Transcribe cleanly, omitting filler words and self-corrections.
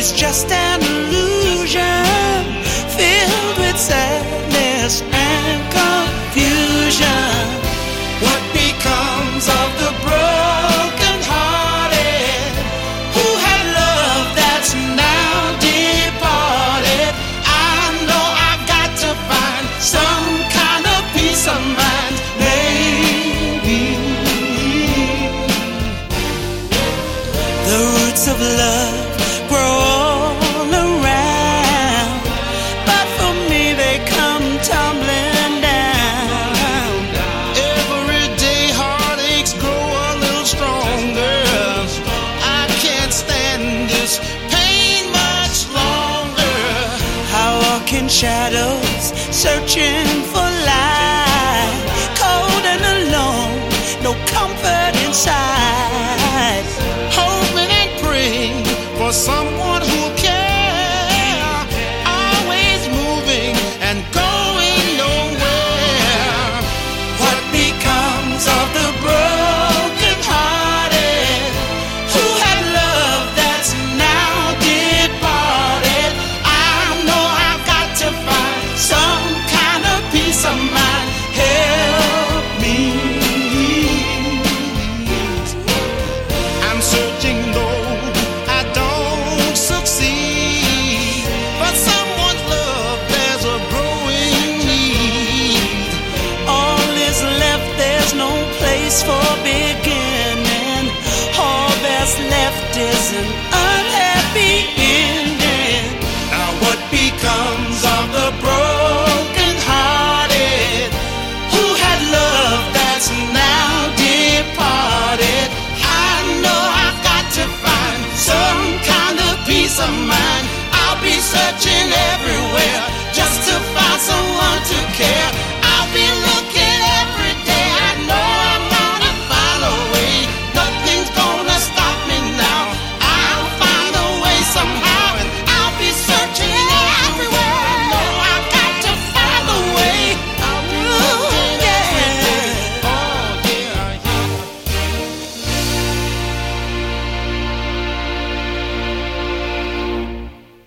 is just an illusion filled with sadness and confusion. What becomes of the broken-hearted who had love that's now departed? I know I've got to find some kind of peace of mind. Maybe the roots of love grow all around, but for me they come tumbling down. Every day heartaches grow a little stronger. I can't stand this pain much longer. I walk in shadows, searching for light, cold and alone, no comfort inside. Hoping and praying for someone who'll care, always moving and going nowhere. What becomes of the broken-hearted who had love that's now departed? I know I've got to find some kind of peace of mind. Help me. I'm searching though I don't succeed, but someone's love there's a growing need. All is left, there's no place for beginning. All that's left is an